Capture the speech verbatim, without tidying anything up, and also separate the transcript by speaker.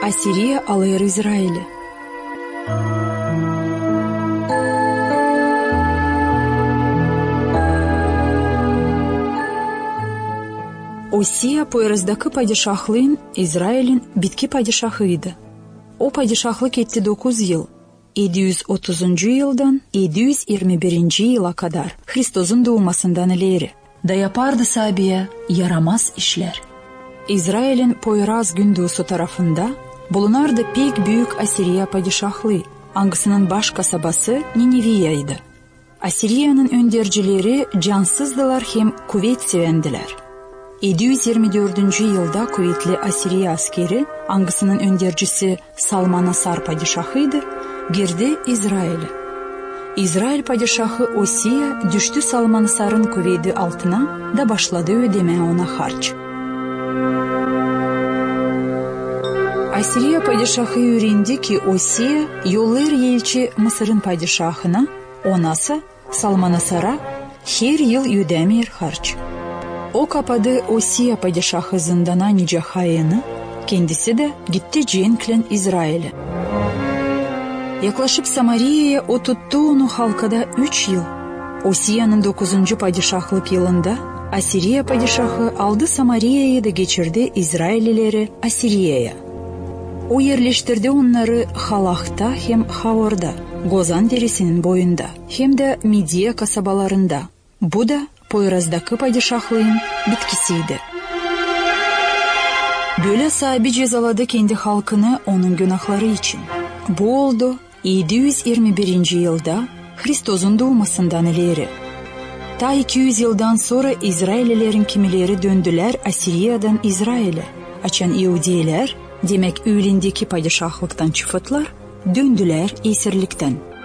Speaker 1: Asiriya alır İsrail'i. Osiya poyrazdaki padişahlığın İsrail'in bitki padişahıydı. O padişahlık etti dokuz yıl. yedi yüz otuzuncu yıldan yedi yüz yirmi birinci yıla kadar Hristos'un doğmasından ileri. Da yapardı Sabiye yaramaz işler. İsrail'in Poyraz Gündoğusu tarafında bulunardı pek büyük Asiriya padişahlığı. Hangisinin baş kasabası Niniviya'ydı. Asiriya'nın öndercileri cansızdılar hem kuvvet sevendiler. yedi yüz yirmi dördüncü yılda kuvvetli Asiriya askeri, hangisinin öndercisi Salmanasar padişahıydı, girdi İsrail'e. İsrail padişahı Osiya düştü Salmanasar'ın kuvveti altına da başladı ödemeye ona harç. Asiriya padişahı öğrendi ki Osiya yollar elçi Mısır'ın padişahına, onası Salmanasar'a her yıl ödemir harç. O kapadı Osiya padişahı zindana nice hayını, kendisi de gitti cenklen İsrail'e. Yaklaşıp Samariya'ya o tuttu onu halkada üç yıl. Osiya'nın dokuzuncu padişahlık yılında Asiriya padişahı aldı Samariya'yı da geçirdi İsraillileri Asiriya'ya. O yerleştirdi onları Halah'ta hem Havor'da, Gozan derisinin boyunda, hem de Midiya kasabalarında. Bu da Poyraz'daki padişahlığın bitkisiydi. Böyle sahibi cezaladı kendi halkını onun günahları için. Bu oldu yedi yüz yirmi birinci yılda Hristos'un doğmasından ileri. Ta iki yüz yıldan sonra İsraillilerin kimileri döndüler Asiriya'dan İsrail'e. Açan İhudiler, demek öğlendeki padişahlıktan çıfıtlar, döndüler esirlikten.